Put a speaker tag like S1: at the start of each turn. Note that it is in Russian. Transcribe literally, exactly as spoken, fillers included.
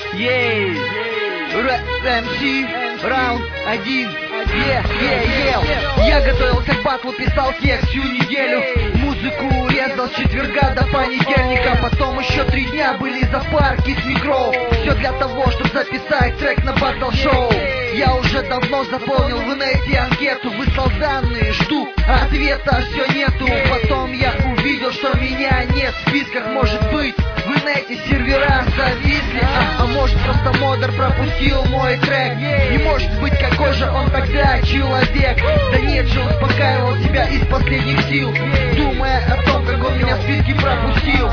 S1: Ей, эм си, раунд один. Е, е, е. Я готовился к батлу, писал текст всю неделю. Музыку резал с четверга до понедельника. Потом еще три дня были запарки с микро. Все для того, чтобы записать трек на батл-шоу. Я уже давно заполнил в инете анкету, выслал данные, жду ответа, все нету. Потом я увидел, что меня нет в списках. Может быть, в инете сервера зависли, а, а может просто модер пропустил мой трек. И может быть, какой же он тогда человек? Да нет же, успокаивал себя из последних сил, думая о том, как он меня в списке пропустил.